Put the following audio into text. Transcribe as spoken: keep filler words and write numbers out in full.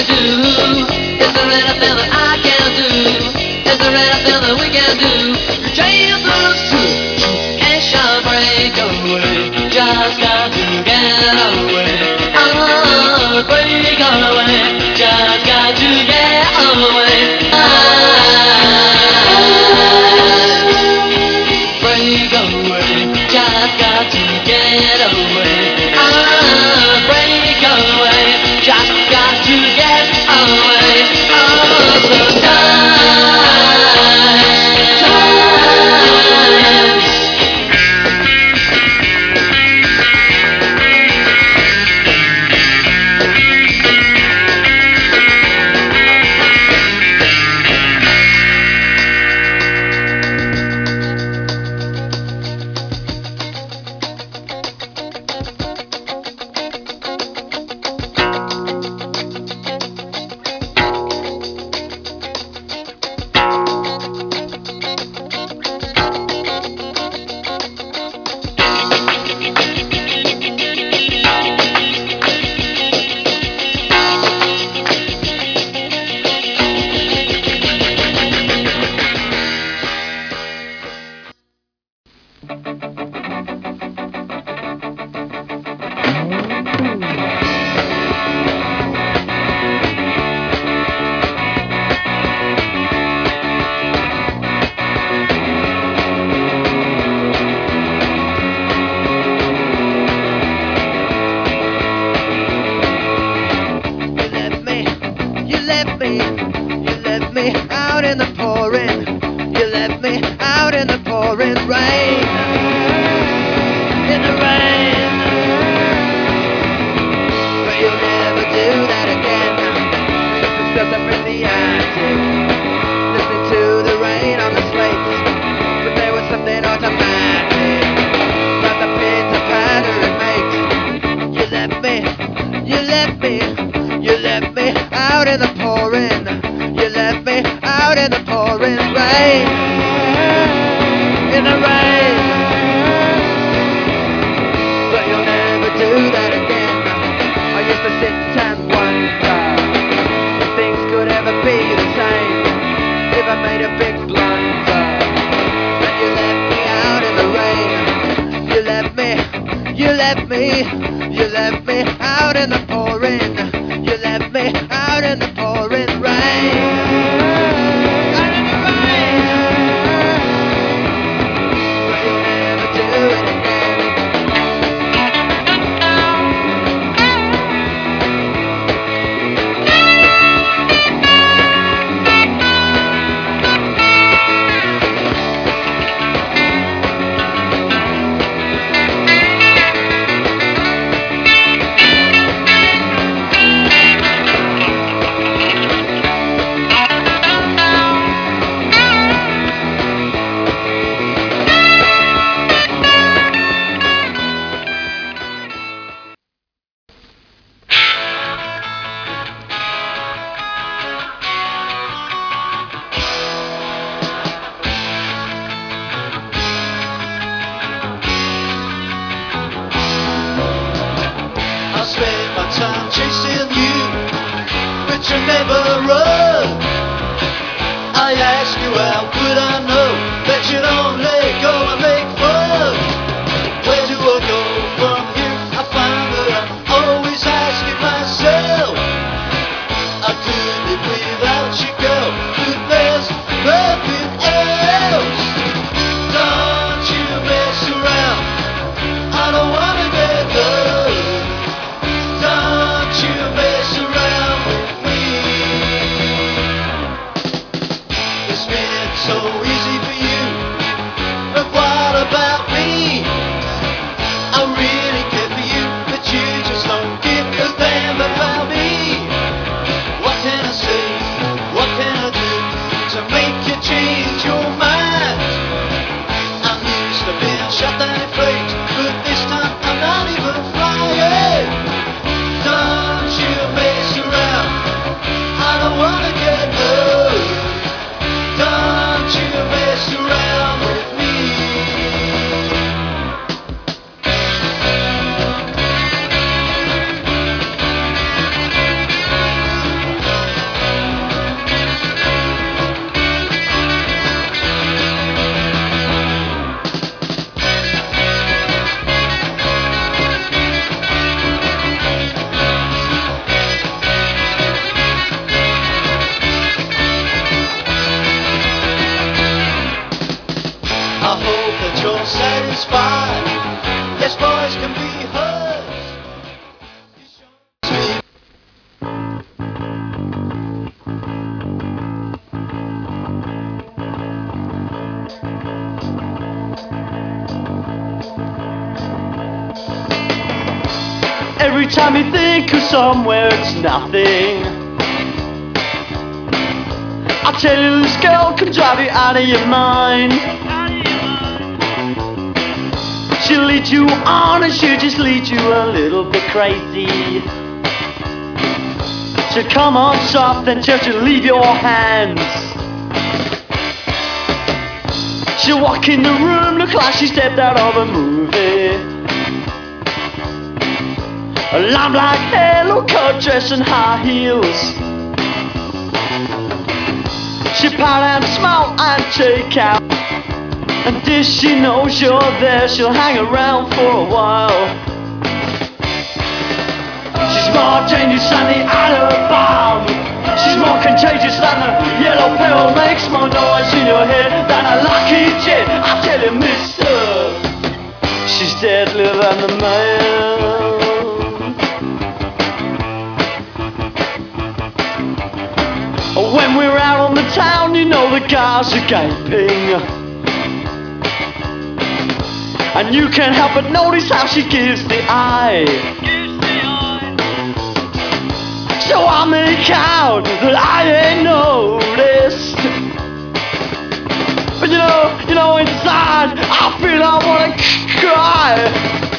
can do? Is there anything that I can do? Is there anything that we can do? Trail through truth and shall break away. Just got to get away. Oh, break away. Just got to get away. Break away. Just got to get away. Oh, break away. Just got to get away. Oh, sometimes, times. Out in the pouring, you left me out in the pouring rain, in the rain. But you'll never do that again. We used to sit up in the attic, listening to the rain on the slates. But there was something automatic about the pitter patter it makes. You left me, you left me, you left me out in the pouring. You left me out in the pouring rain, in the rain. But you'll never do that again. I used to sit and wonder if things could ever be the same, if I made a big blunder and you left me out in the rain. You left me, you left me, you left me out in the pouring. You left me out in the pouring rain. I spent my time chasing you, but you never run. I ask you how could I know that you'd only go and make fun. Where do I go from here? I find that I'm always asking myself, I could live without you, girl, but there's nothing else. Don't you mess around, I don't wanna get hurt. Don't you mess around with me. It's been so easy for you, but what about me? I really care for you, but you just don't give a damn about me. What can I say? What can every time you think of somewhere it's nothing. I tell you, this girl can drive you out of your mind. She'll lead you on and she'll just lead you a little bit crazy. She'll come on soft and she'll just leave your hands. She'll walk in the room, look like she stepped out of a movie. A lamb-like hair, low-cut dress and high heels. She pout and smile and take out. And if she knows you're there, she'll hang around for a while. She's more dangerous than the atom bomb. She's more contagious than the yellow pill. Makes more noise in your head than a lucky jet. I tell you, mister, she's deadlier than the man. When we're out on the town, you know the guys are gaping. And you can't help but notice how she gives the eye. So I make out that I ain't noticed. But you know, you know inside I feel I wanna cry.